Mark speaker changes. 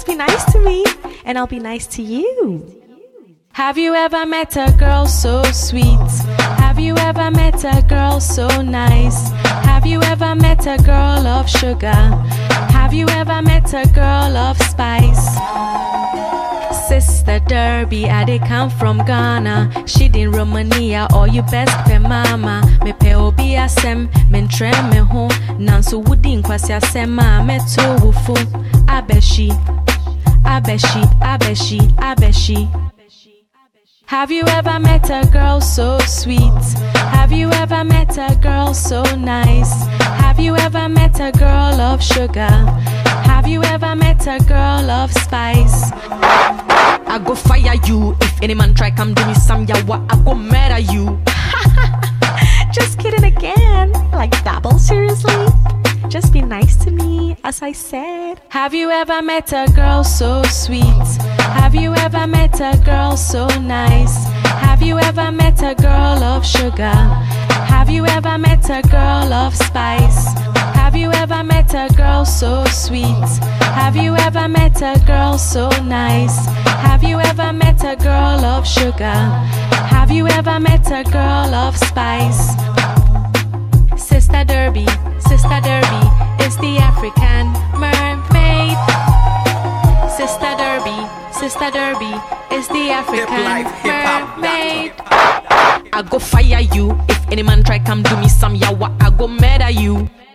Speaker 1: be nice to me, and I'll be nice to you. Have you ever met a girl so sweet? Have you ever met a girl so nice? Have you ever met a girl of sugar? Have you ever met a girl of spice? Sister Derby, I dey come from Ghana. She in Romania, or you best pe mama. Me pe obi asem, me ntre me ho. Nanso wudi nkwasi asema, me to wufu. Abeshi, abeshi, abeshi, abeshi. Have you ever met a girl so sweet? Have you ever met a girl so nice? Have you ever met a girl of sugar? Have you ever met a girl of spice?
Speaker 2: I go fire you if any man try come do me some yawa. I go murder you.
Speaker 1: Just kidding again. Like double seriously? Just be nice to me, as I said. Have you ever met a girl so sweet? Have you ever met a girl so nice? Have you ever met a girl of sugar? Have you ever met a girl of spice? Have you ever met a girl so sweet? Have you ever met a girl so nice? Have you ever met a girl of sugar? Have you ever met a girl of spice? Sister Derby, is the African mermaid. Sister Derby, is the African mermaid.
Speaker 2: I go fire you if any man try come do me some yawa. I go murder you.